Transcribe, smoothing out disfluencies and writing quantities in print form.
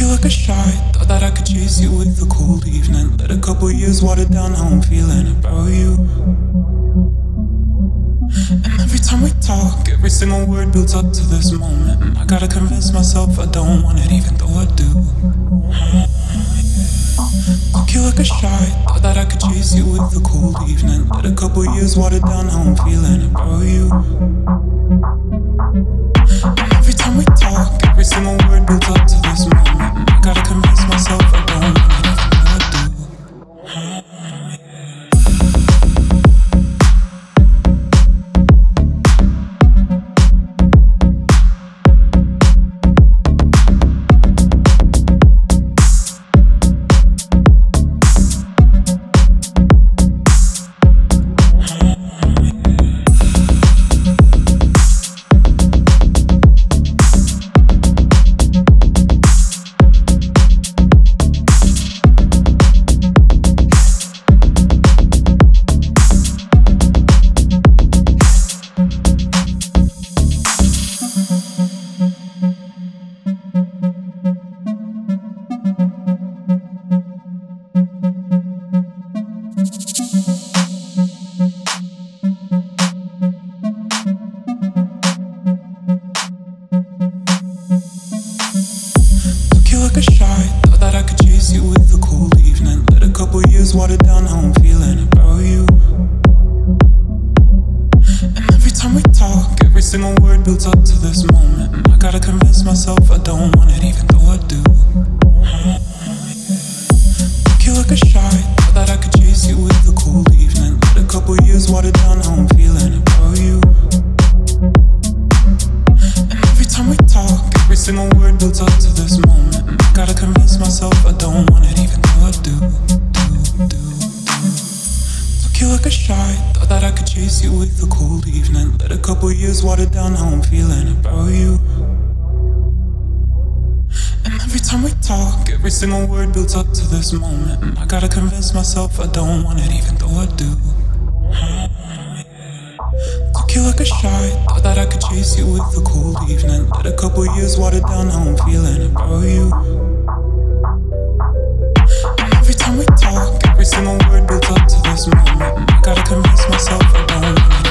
you like a shot. Thought that I could chase you with a cold evening. Let a couple years water down how I'm feeling about you. And every time we talk, every single word builds up to this moment. And I gotta convince myself I don't want it, even though I do. Took you like a shot. Thought that I could chase you with a cold evening. Let a couple years water down how I'm feeling about you. And every time we talk, every single word builds up to this moment. And I gotta convince myself I don't want it, even though I do. Like a shot, thought that I could chase you with a cold evening. Let a couple years water down how I'm feeling about you. And every time we talk, every single word builds up to this moment. And I gotta convince myself I don't want it, even though I do. Took you like a shot, thought that I could chase you with a cold evening. Let a couple years water down how I'm feeling about you. And every time we talk, every single word builds up to this moment. And I gotta convince myself I don't want it, even though I do. Took you like a shot, thought that I could chase you with a cold evening. Let a couple years water down how I'm feeling about you. And every time we talk, every single word builds up to this moment. And I gotta convince myself I don't want it, even though I do. Took you like a shot, thought that I could chase you with a cold evening. Let a couple years water down how I'm feeling about you. And every time we talk, every single word builds up to this moment. And I gotta convince myself I don't want it.